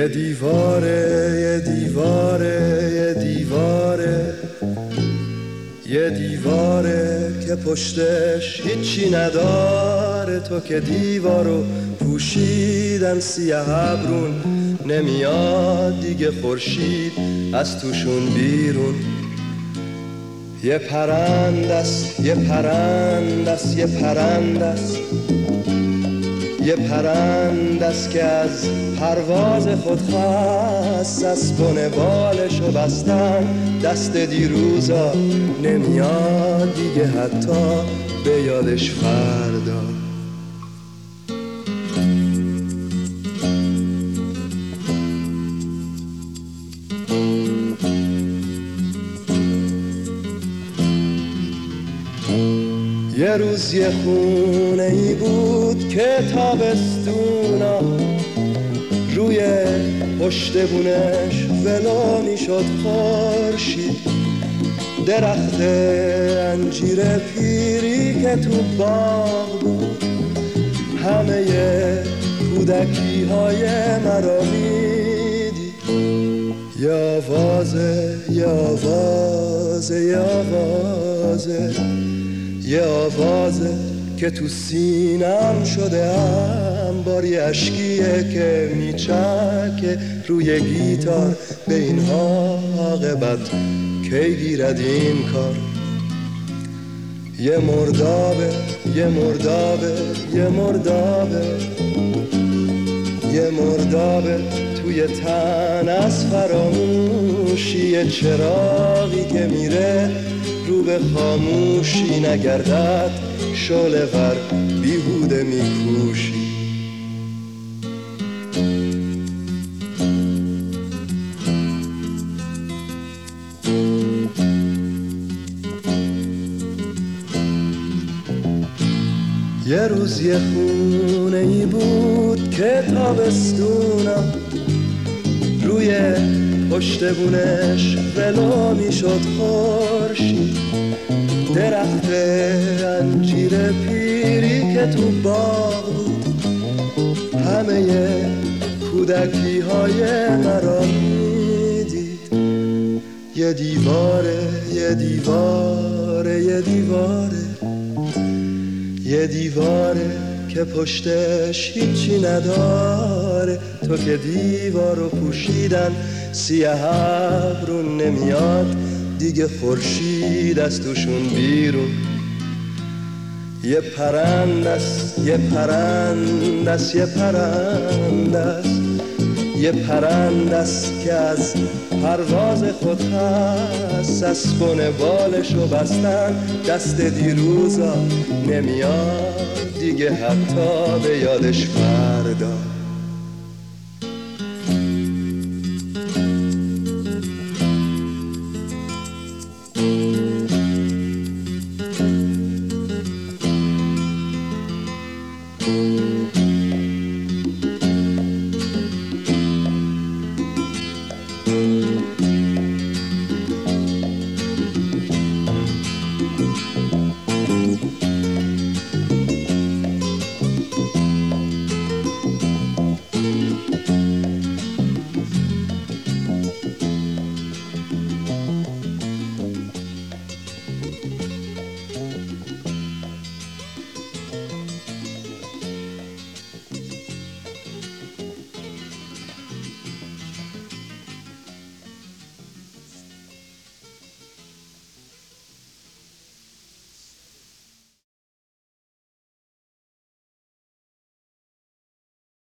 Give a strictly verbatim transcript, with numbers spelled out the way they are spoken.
یه دیواره یه دیواره یه دیواره یه دیواره که پشتش هیچی نداره، تو که دیوارو پوشیدن سیاه ابرون، نمیاد دیگه خورشید از توشون بیرون. یه پرندست یه پرندست یه پرندست یه پرندست که از پرواز خود خست، از بن بالشو بستن دست دیروزا، نمیاد دیگه حتی به یادش فردا. یه روز یه خونه ای بود که تابستونا روی پشت بونش ولو میشد خورشید، درخت انجیر پیری که تو باغ بود همه کودکی های مرا میدید. یه آوازه یه آوازه یه آوازه یه آوازه که تو سینم شده انبار، یه اشکیه که میچکه روی گیتار، به این عاقبت کی گیرد این کار. یه مردابه یه مردابه یه مردابه یه مردابه توی تن از فراموشی، یه چراغی که میره رو به خاموشی، نگردد شعله ور بیهوده میکوشی. یه روز یه خونه ای بود که تابستونا روی پشت بونش ولو میشد خورشید، درخت انجیر پیری که تو باغ بود همه کودکی های مرا میدید. یه دیواره یه دیواره یه دیواره یه دیواره که پشتش هیچی نداره، تو که دیوارو پوشیدن سیاه ابرون، نمیاد دیگه خورشید از توشون بیرون. یه پرندست یه پرندست یه پرندست یه پرندست که از پرواز خود هست، از بن بالشو بستن دست دیروزا، نمیاد دیگه حتی به یادش فردا.